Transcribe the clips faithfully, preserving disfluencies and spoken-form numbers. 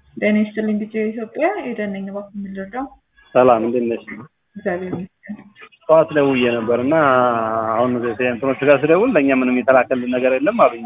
ጤና ይስጥልኝ ቢጄ ኢትዮጵያ ኤደን ነኝ። እባክህ ምን ልርዳው? ሰላም እንዴት ነሽ? እግዚአብሔር ይመስገን። ጠዋት ደውዬ ነበርና አሁን እንትኖች ጋር ስደውል ለእኛ ምንም የተላከልን ነገር የለም አሉኝ።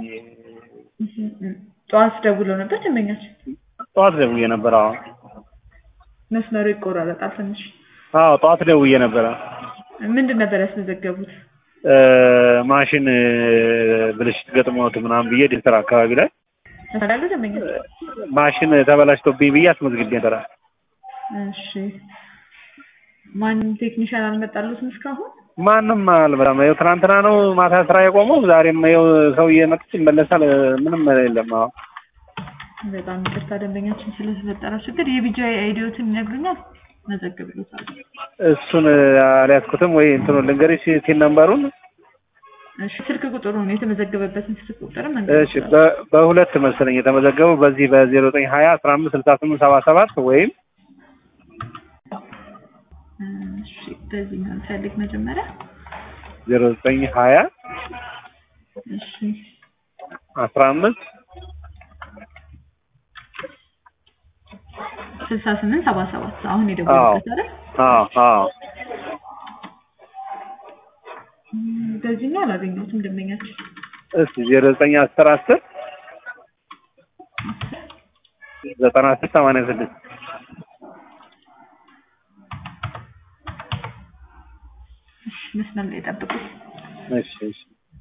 ጠዋት ደውለው ነበር ደንበኛችን? ጠዋት ደውዬ ነበር። አዎ መስመሩ ይቆራረጣል ትንሽ። አዎ ጠዋት ደውዬ ነበር። ምንድን ነበር ያስመዘገቡት? ማሽን ብልሽት ገጥሞት ምናምን ብዬ ዲልተር አካባቢ ላይ ተላሉ ደንበኛ ማሽን ተበላሽቶብኝ ብዬ አስመዝግቤ ነበር። እሺ ማን ቴክኒሻን አልመጣሉትም እስካሁን? ማንም አልመጣም። ይኸው ትናንትና ነው ማታ ስራ የቆመው። ዛሬም ይኸው ሰውዬ መጥቶ ይመለሳል። ምንም የለም። አዎ በጣም ይቅርታ ደንበኛችን ስለተፈጠረው ችግር። የቢጄ አይዲዎትን ይነግሩኛል? መዘግብልዎታል። እሱን አልያዝኩትም ወይ እንትኑ ልንገርሽ ሲል ነምበሩን። እሺ ስልክ ቁጥሩን የተመዘገበበትን ስልክ ቁጥር መንገር። እሺ በሁለት መሰለኝ የተመዘገበው በዚህ በዜሮ ዘጠኝ ሀያ አስራ አምስት ስልሳ ስምንት ሰባ ሰባት ወይም እሺ በዚህ ነው ፈልግ መጀመሪያ ዜሮ ዘጠኝ ሀያ እሺ አስራ አምስት ስልሳ ስምንት ሰባ ሰባት አሁን የደወልኩት አይደል? አዎ አዎ በዚህ ነው አላገኘሁትም ደንበኛችን። እሺ ዜሮ ዘጠኝ አስር አስር ዘጠና ስድስት ሰማንያ ስድስት መስመር ላይ ጠብቁ። እሺ እሺ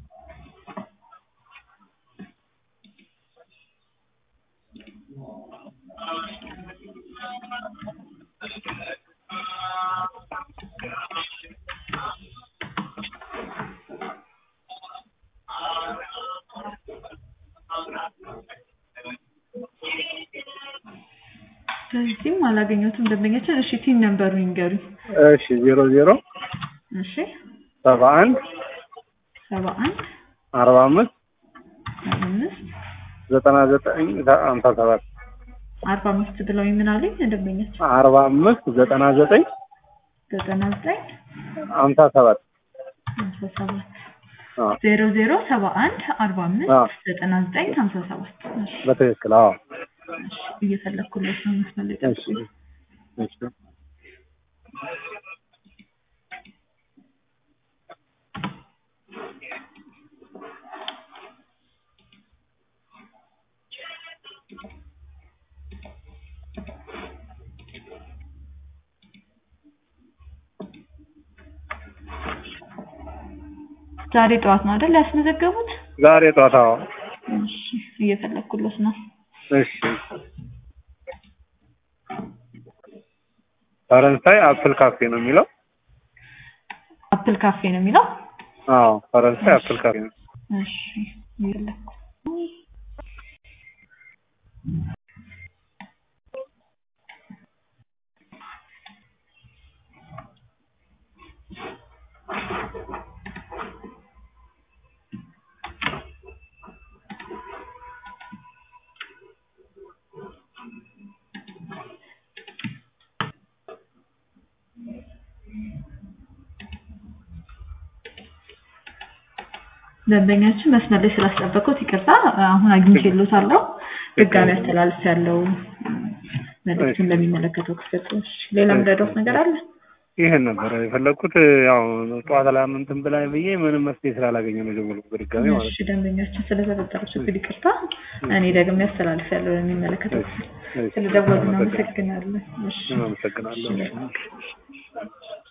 በዚህም አላገኘሁትም ደንበኛችን። እሺ ቲን ነምበሩን ይንገሩኝ። እሺ ዜሮ ዜሮ እሺ ሰባ አንድ ሰባ አንድ አርባ አምስት አርባ አምስት ዘጠና ዘጠኝ ሃምሳ ሰባት አርባ አምስት ብለው ምን አለኝ ደንበኛችን? አርባ አምስት ዘጠና ዘጠኝ ዘጠና ዘጠኝ ሃምሳ ሰባት ሃምሳ ሰባት ዜሮ ዜሮ ሰባ አንድ አርባ አምስት ዘጠና ዘጠኝ ሃምሳ ሰባት በትክክል። አዎ እየፈለኩለት ነው መስመር ላይ ጠብቁ። እሺ ዛሬ ጠዋት ነው አይደል ያስመዘገቡት? ዛሬ ጠዋት። አዎ እሺ እየፈለኩለት ነው። እሺ ፈረንሳይ አፕል ካፌ ነው የሚለው። አፕል ካፌ ነው የሚለው? አዎ ፈረንሳይ አፕል ካፌ ነው። እሺ እየፈለኩ ደንበኛችን መስመር ላይ ስላስጠበቁት ይቅርታ። አሁን አግኝቼልዎታለሁ። ድጋሚ አስተላልፌያለሁ መልዕክቱን ለሚመለከተው ክፍል። ሌላ ምንድነው ነገር አለ? ይሄን ነበር የፈለኩት። ያው ጠዋት ላይ እንትን ብላኝ ብዬ ምንም መፍትሄ ስላላገኘሁ ነው የደወልኩት በድጋሚ ማለት ነው። እሺ ደንበኛችን ስለተፈጠረው ችግር ይቅርታ። እኔ ደግሞ አስተላልፌያለሁ ለሚመለከተው ክፍል። ስለደወሉ እናመሰግናለን። እሺ አመሰግናለሁ።